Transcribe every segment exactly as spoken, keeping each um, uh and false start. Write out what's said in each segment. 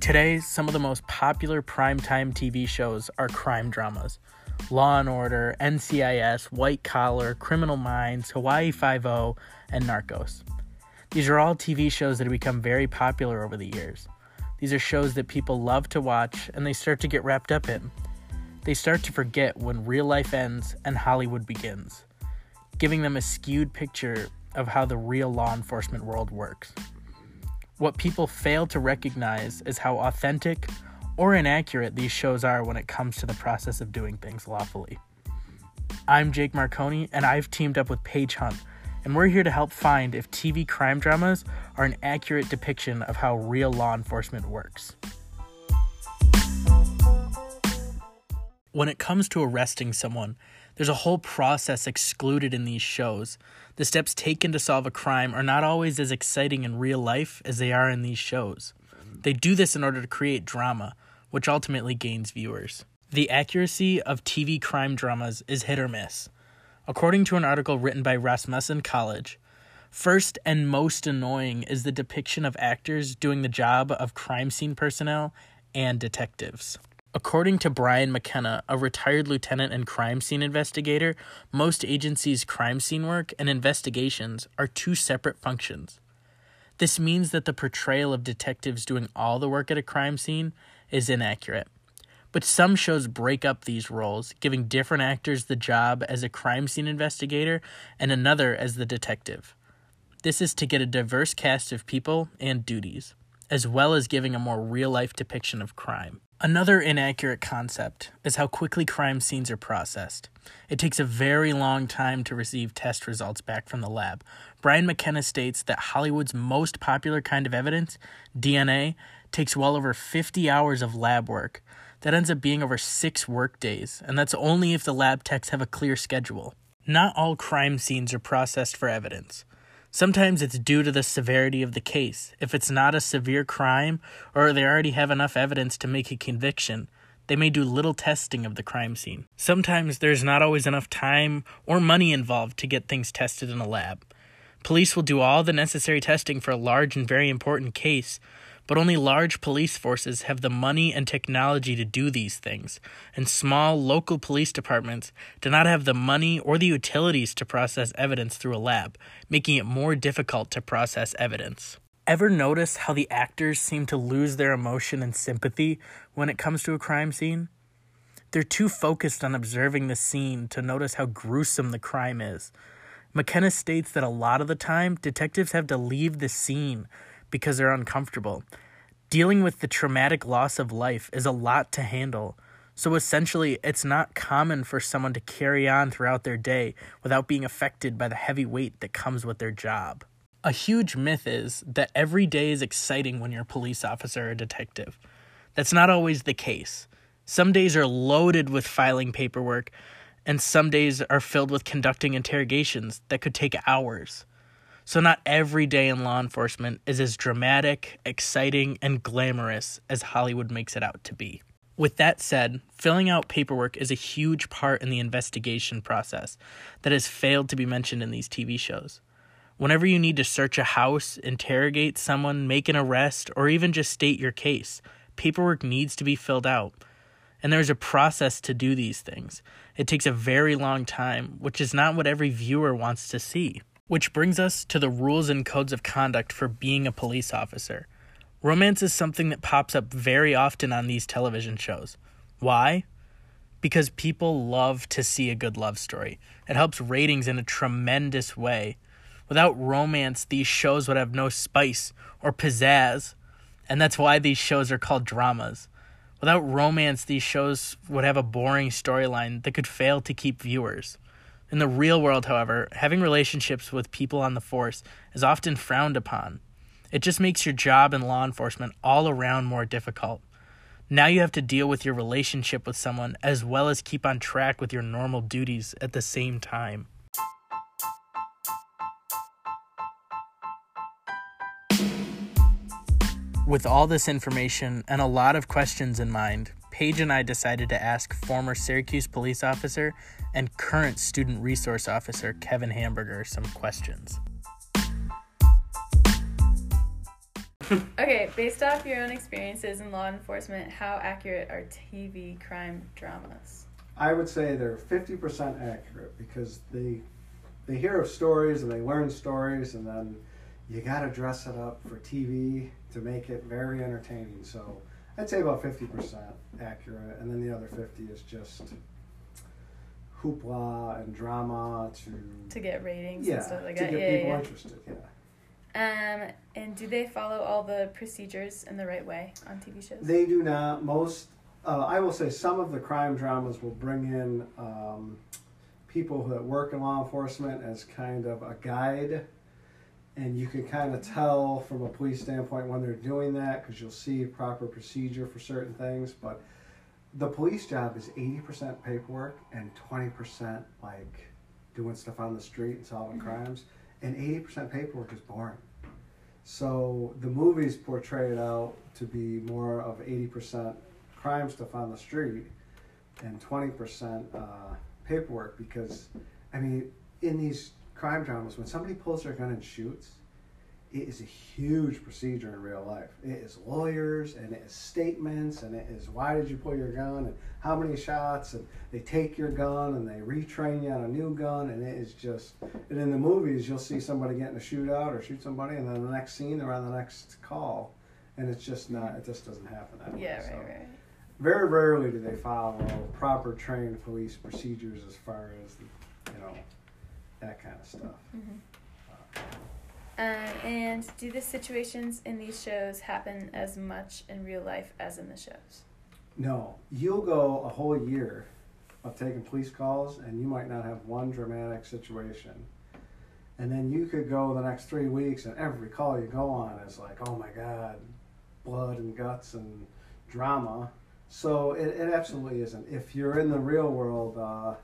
Today, some of the most popular primetime T V shows are crime dramas. Law and Order, N C I S, White Collar, Criminal Minds, Hawaii Five-O, and Narcos. These are all T V shows that have become very popular over the years. These are shows that people love to watch and they start to get wrapped up in. They start to forget when real life ends and Hollywood begins, giving them a skewed picture of how the real law enforcement world works. What people fail to recognize is how authentic or inaccurate these shows are when it comes to the process of doing things lawfully. I'm Jake Marconi, and I've teamed up with Paige Hunt, and we're here to help find if T V crime dramas are an accurate depiction of how real law enforcement works. When it comes to arresting someone, there's a whole process excluded in these shows. The steps taken to solve a crime are not always as exciting in real life as they are in these shows. They do this in order to create drama, which ultimately gains viewers. The accuracy of T V crime dramas is hit or miss. According to an article written by Rasmussen College, first and most annoying is the depiction of actors doing the job of crime scene personnel and detectives. According to Brian McKenna, a retired lieutenant and crime scene investigator, most agencies' crime scene work and investigations are two separate functions. This means that the portrayal of detectives doing all the work at a crime scene is inaccurate. But some shows break up these roles, giving different actors the job as a crime scene investigator and another as the detective. This is to get a diverse cast of people and duties, as well as giving a more real-life depiction of crime. Another inaccurate concept is how quickly crime scenes are processed. It takes a very long time to receive test results back from the lab. Brian McKenna states that Hollywood's most popular kind of evidence, D N A, takes well over fifty hours of lab work. That ends up being over six work days, and that's only if the lab techs have a clear schedule. Not all crime scenes are processed for evidence. Sometimes it's due to the severity of the case. If it's not a severe crime, or they already have enough evidence to make a conviction, they may do little testing of the crime scene. Sometimes there's not always enough time or money involved to get things tested in a lab. Police will do all the necessary testing for a large and very important case, but only large police forces have the money and technology to do these things, and small local police departments do not have the money or the utilities to process evidence through a lab, making it more difficult to process evidence. Ever notice how the actors seem to lose their emotion and sympathy when it comes to a crime scene? They're too focused on observing the scene to notice how gruesome the crime is. McKenna states that a lot of the time, detectives have to leave the scene because they're uncomfortable. Dealing with the traumatic loss of life is a lot to handle. So essentially, it's not common for someone to carry on throughout their day without being affected by the heavy weight that comes with their job. A huge myth is that every day is exciting when you're a police officer or a detective. That's not always the case. Some days are loaded with filing paperwork, and some days are filled with conducting interrogations that could take hours. So not every day in law enforcement is as dramatic, exciting, and glamorous as Hollywood makes it out to be. With that said, filling out paperwork is a huge part in the investigation process that has failed to be mentioned in these T V shows. Whenever you need to search a house, interrogate someone, make an arrest, or even just state your case, paperwork needs to be filled out. And there's a process to do these things. It takes a very long time, which is not what every viewer wants to see. Which brings us to the rules and codes of conduct for being a police officer. Romance is something that pops up very often on these television shows. Why? Because people love to see a good love story. It helps ratings in a tremendous way. Without romance, these shows would have no spice or pizzazz, and that's why these shows are called dramas. Without romance, these shows would have a boring storyline that could fail to keep viewers. In the real world, however, having relationships with people on the force is often frowned upon. It just makes your job in law enforcement all around more difficult. Now you have to deal with your relationship with someone as well as keep on track with your normal duties at the same time. With all this information and a lot of questions in mind, Paige and I decided to ask former Syracuse police officer and current student resource officer Kevin Hamburger some questions. Okay, based off your own experiences in law enforcement, how accurate are T V crime dramas? I would say they're fifty percent accurate because they they hear of stories and they learn stories, and then you got to dress it up for T V to make it very entertaining. So I'd say about fifty percent accurate, and then the other fifty is just hoopla and drama to to get ratings yeah, and stuff like to that. get Yeah, people yeah. interested. Yeah. Um, and do they follow all the procedures in the right way on T V shows? They do not. Most, uh, I will say, some of the crime dramas will bring in um, people that work in law enforcement as kind of a guide, and you can kind of tell from a police standpoint when they're doing that because you'll see proper procedure for certain things. But the police job is eighty percent paperwork and twenty percent like doing stuff on the street and solving mm-hmm. crimes, and eighty percent paperwork is boring. So the movies portray it out to be more of eighty percent crime stuff on the street and twenty percent uh, paperwork because, I mean, in these crime dramas, when somebody pulls their gun and shoots, it is a huge procedure in real life. It is lawyers, and it is statements, and it is why did you pull your gun, and how many shots, and they take your gun, and they retrain you on a new gun, and it is just, and in the movies, you'll see somebody get in a shootout or shoot somebody, and then the next scene, they're on the next call, and it's just not, it just doesn't happen that yeah, way. Yeah, so right, right. Very rarely do they follow proper trained police procedures as far as, you know, that kind of stuff. Mm-hmm. Um, and do the situations in these shows happen as much in real life as in the shows? No. You'll go a whole year of taking police calls, and you might not have one dramatic situation. And then you could go the next three weeks, and every call you go on is like, oh my God, blood and guts and drama. So it, it absolutely isn't. If you're in the real world, uh,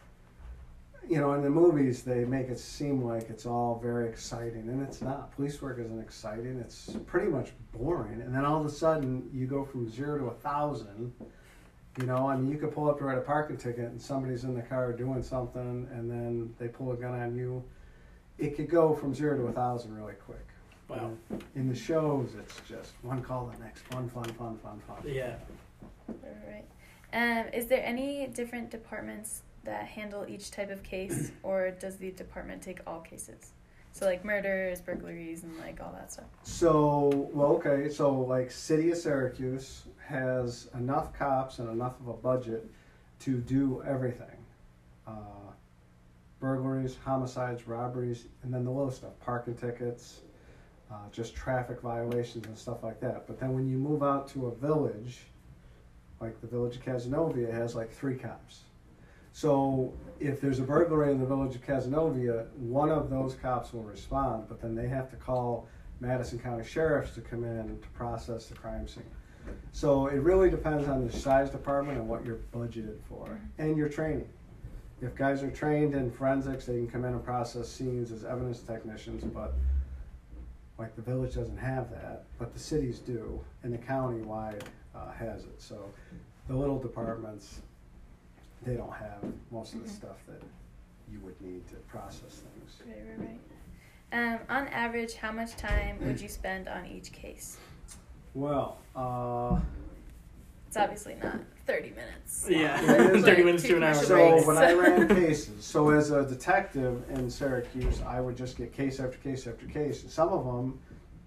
you know, in the movies, they make it seem like it's all very exciting, and it's not. Police work isn't exciting. It's pretty much boring. And then all of a sudden, you go from zero to a thousand. You know, I mean, you could pull up to write a parking ticket, and somebody's in the car doing something, and then they pull a gun on you. It could go from zero to a thousand really quick. Wow. And in the shows, it's just one call the next, fun, fun, fun, fun, fun. Yeah. All right. Um, is there any different departments that handle each type of case, or does the department take all cases? So like murders, burglaries, and like all that stuff. So, well, okay, so like City of Syracuse has enough cops and enough of a budget to do everything. Uh, burglaries, homicides, robberies, and then the little stuff, parking tickets, uh, just traffic violations and stuff like that. But then when you move out to a village, like the village of Cazenovia has like three cops. So if there's a burglary in the village of Cazenovia, one of those cops will respond, but then they have to call Madison County Sheriffs to come in to process the crime scene. So it really depends on the size department and what you're budgeted for, and your training. If guys are trained in forensics, they can come in and process scenes as evidence technicians, but like the village doesn't have that, but the cities do, and the county-wide uh, has it. So the little departments, they don't have most of the mm-hmm. stuff that you would need to process things. Right, right, right. Um, on average, how much time would you spend on each case? Well, uh... it's obviously not thirty minutes. Yeah, thirty like minutes to an hour. So breaks. when I ran cases, so as a detective in Syracuse, I would just get case after case after case. And some of them,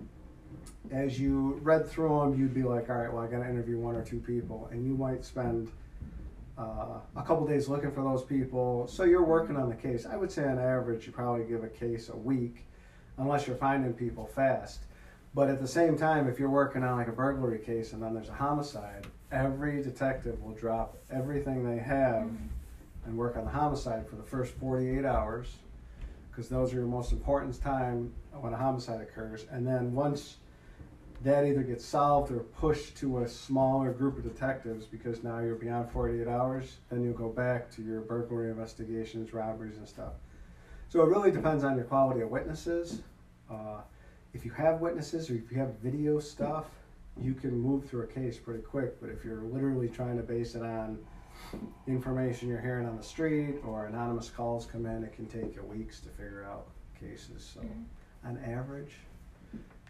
as you read through them, you'd be like, all right, well, I got to interview one or two people. And you might spend uh, a couple days looking for those people. So you're working on the case. I would say on average, you probably give a case a week, unless you're finding people fast. But at the same time, if you're working on like a burglary case and then there's a homicide, every detective will drop everything they have mm-hmm. and work on the homicide for the first forty-eight hours, because those are your most important time when a homicide occurs. And then once that either gets solved or pushed to a smaller group of detectives, because now you're beyond forty-eight hours, then you'll go back to your burglary investigations, robberies, and stuff. So it really depends on your quality of witnesses. Uh, if you have witnesses or if you have video stuff, you can move through a case pretty quick. But if you're literally trying to base it on information you're hearing on the street or anonymous calls come in, it can take you weeks to figure out cases. So mm-hmm. on average,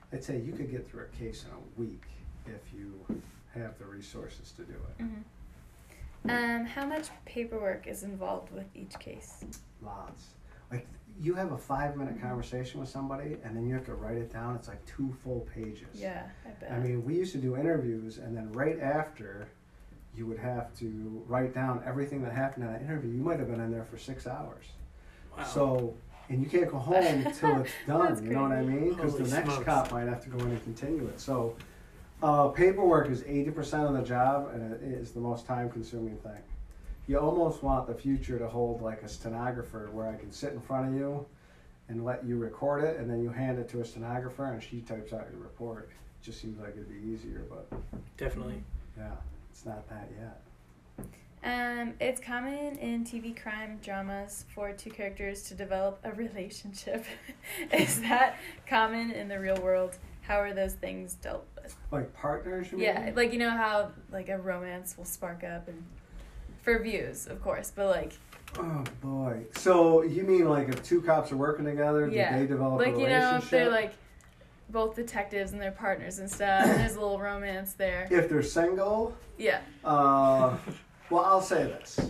I'd say you could get through a case in a week if you have the resources to do it. Mm-hmm. Um, how much paperwork is involved with each case? Lots. Like, you have a five-minute conversation with somebody, and then you have to write it down. It's like two full pages. Yeah, I bet. I mean, we used to do interviews, and then right after, you would have to write down everything that happened in that interview. You might have been in there for six hours. Wow. So, and you can't go home till it's done. That's You know what I mean? Because Holy the next smokes. cop might have to go in and continue it. So, uh, paperwork is eighty percent of the job, and it is the most time-consuming thing. You almost want the future to hold like a stenographer, where I can sit in front of you and let you record it, and then you hand it to a stenographer, and she types out your report. It just seems like it'd be easier, but Definitely. yeah, it's not that yet. Um, it's common in T V crime dramas for two characters to develop a relationship. Is that common in the real world? How are those things dealt with? Like partners, you Yeah, mean? like you know how like a romance will spark up and for views, of course, but like Oh boy. So you mean like if two cops are working together, yeah, do they develop like a you relationship? know if they're like both detectives and they're partners and stuff, and there's a little romance there. If they're single, Yeah. uh, well, I'll say this.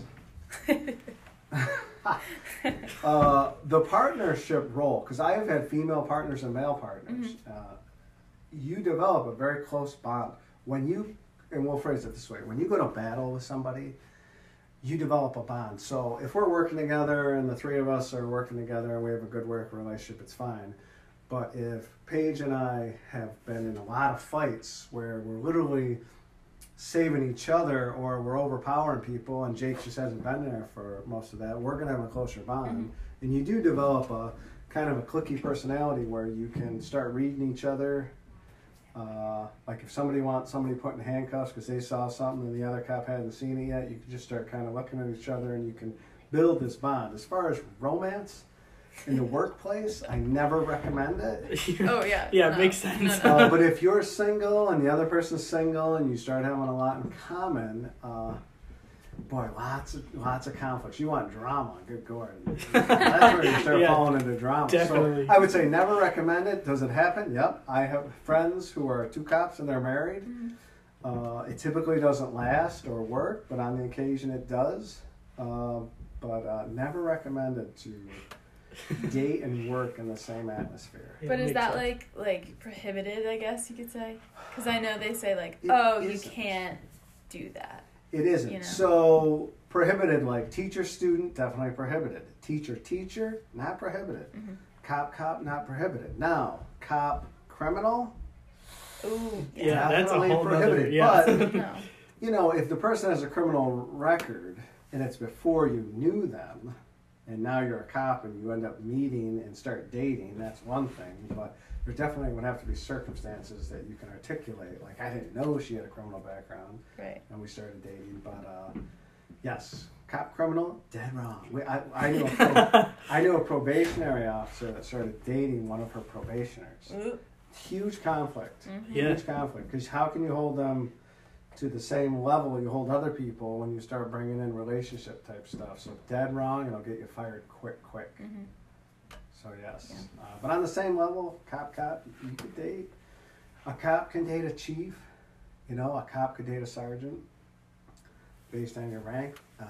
uh, the partnership role, because I have had female partners and male partners, Mm-hmm. uh, you develop a very close bond. When you, and we'll phrase it this way, when you go to battle with somebody, you develop a bond. So if we're working together and the three of us are working together and we have a good work relationship, it's fine. But if Paige and I have been in a lot of fights where we're literally saving each other or we're overpowering people and Jake just hasn't been there for most of that, we're going to have a closer bond. Mm-hmm. And you do develop a kind of a cliquey personality where you can start reading each other. Uh, like if somebody wants somebody put in handcuffs because they saw something and the other cop hadn't seen it yet, you can just start kind of looking at each other and you can build this bond. As far as romance in the workplace, I never recommend it. Oh yeah. Yeah, no, makes sense. No, no. Uh, but if you're single and the other person's single and you start having a lot in common, uh, boy, lots of lots of conflicts. You want drama, good God. That's where you start Yeah, falling into drama. definitely. So I would say never recommend it. Does it happen? Yep. I have friends who are two cops and they're married. Mm-hmm. Uh, it typically doesn't last or work, but on the occasion it does. Uh, but uh, never recommended to date and work in the same atmosphere. Yeah, But is makes that sense. like like prohibited? I guess you could say, because I know they say like, It oh, you isn't. can't do that. It isn't. You know. So prohibited, like teacher student, definitely prohibited. Teacher teacher, not prohibited. Mhm. Cop cop, not prohibited. Now cop criminal, Ooh. Yeah, that's a definitely whole nother, prohibited. yeah. But No. you know, if the person has a criminal record and it's before you knew them, and now you're a cop and you end up meeting and start dating, that's one thing. But there definitely would have to be circumstances that you can articulate. Like, I didn't know she had a criminal background, Right. and we started dating. But uh, yes, cop criminal, dead wrong. We, I, I knew a pro, I knew a probationary officer that started dating one of her probationers. Ooh. Huge conflict. Mhm. Yeah. Huge conflict. Because how can you hold them to the same level you hold other people when you start bringing in relationship type stuff? So dead wrong, and it'll get you fired quick, quick. Mhm. So yes. Yeah. Uh, but on the same level, cop, cop, you could date. A cop can date a chief. You know, a cop could date a sergeant based on your rank. Uh,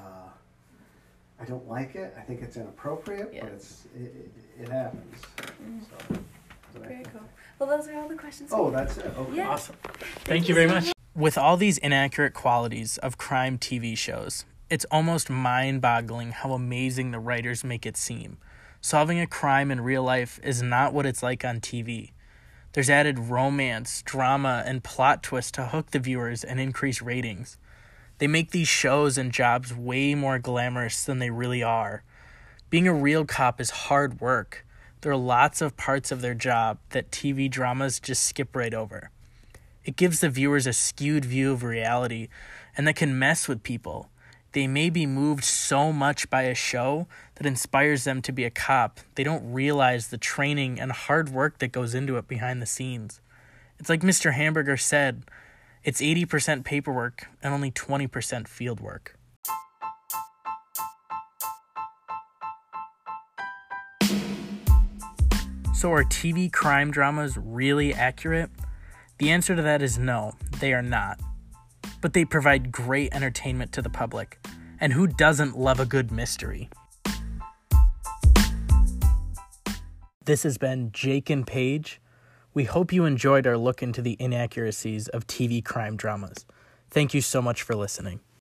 I don't like it. I think it's inappropriate, Yeah. but it's it, it, it happens. Mhm. So, that's what I Very think. cool. Well, those are all the questions. Oh, we have. that's it. Okay. Yeah. Awesome. Thank you very so much. With all these inaccurate qualities of crime T V shows, it's almost mind-boggling how amazing the writers make it seem. Solving a crime in real life is not what it's like on T V. There's added romance, drama, and plot twists to hook the viewers and increase ratings. They make these shows and jobs way more glamorous than they really are. Being a real cop is hard work. There are lots of parts of their job that T V dramas just skip right over. It gives the viewers a skewed view of reality, and that can mess with people. They may be moved so much by a show that inspires them to be a cop, they don't realize the training and hard work that goes into it behind the scenes. It's like Mister Hamburger said, it's eighty percent paperwork and only twenty percent field work. So are T V crime dramas really accurate? The answer to that is no, they are not. But they provide great entertainment to the public. And who doesn't love a good mystery? This has been Jake and Paige. We hope you enjoyed our look into the inaccuracies of T V crime dramas. Thank you so much for listening.